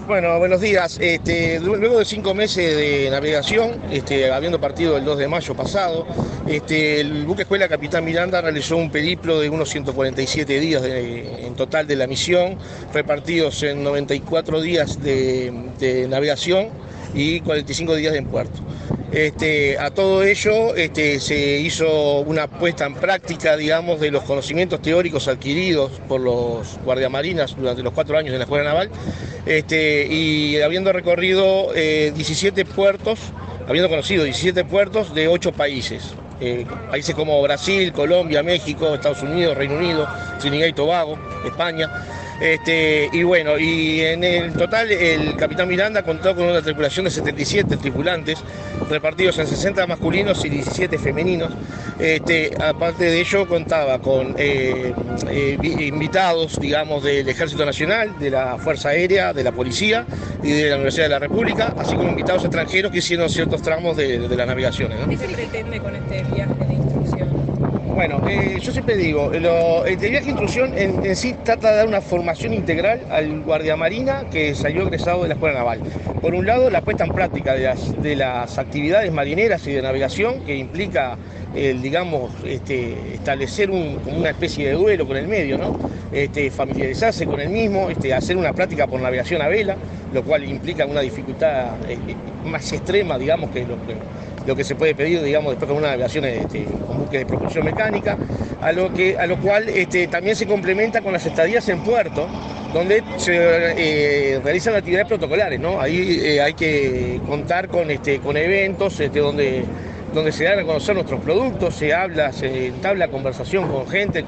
Bueno, buenos días. Luego de 5 meses de navegación, habiendo partido el 2 de mayo pasado, el buque escuela Capitán Miranda realizó un periplo de unos 147 días en total de la misión, repartidos en 94 días de navegación y 45 días en puerto. A todo ello se hizo una puesta en práctica, digamos, de los conocimientos teóricos adquiridos por los guardiamarinas durante los 4 años de la Escuela Naval, y habiendo recorrido 17 puertos, habiendo conocido 17 puertos de 8 países. Países como Brasil, Colombia, México, Estados Unidos, Reino Unido, Trinidad y Tobago, España. Y bueno, y en el total el Capitán Miranda contó con una tripulación de 77 tripulantes, repartidos en 60 masculinos y 17 femeninos. Aparte de ello contaba con invitados, digamos, del Ejército Nacional, de la Fuerza Aérea, de la Policía y de la Universidad de la República, así como invitados extranjeros que hicieron ciertos tramos de las navegaciones, ¿no? ¿Qué se pretende con este viaje de instrucción? Bueno, yo siempre digo, el viaje de instrucción en sí trata de dar una formación integral al guardiamarina que salió egresado de la Escuela Naval. Por un lado, la puesta en práctica de las actividades marineras y de navegación, que implica, digamos, establecer como una especie de duelo con el medio, ¿no? Familiarizarse con el mismo, hacer una práctica por navegación a vela, lo cual implica una dificultad más extrema, digamos, que lo que se puede pedir, digamos, después con una navegación con buques de propulsión mecánica, a lo cual también se complementa con las estadías en puerto, donde se realizan actividades protocolares, ¿no? Ahí hay que contar con eventos donde se dan a conocer nuestros productos, se entabla conversación con gente,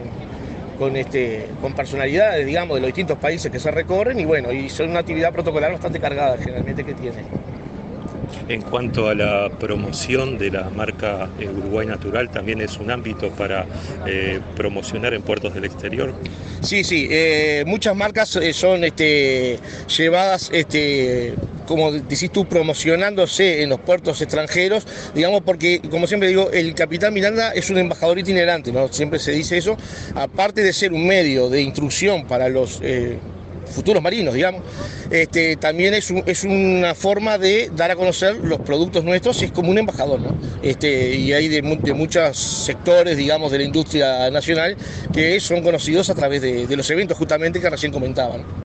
con personalidades, digamos, de los distintos países que se recorren, y bueno, y son una actividad protocolar bastante cargada generalmente que tiene. En cuanto a la promoción de la marca Uruguay Natural, también es un ámbito para promocionar en puertos del exterior. Sí, sí, muchas marcas son llevadas, como decís tú, promocionándose en los puertos extranjeros, digamos, porque, como siempre digo, el Capitán Miranda es un embajador itinerante, ¿no? Siempre se dice eso, aparte de ser un medio de instrucción para los futuros marinos, digamos, también es una forma de dar a conocer los productos nuestros, es como un embajador, ¿no? Y hay de muchos sectores, digamos, de la industria nacional que son conocidos a través de los eventos justamente que recién comentaban.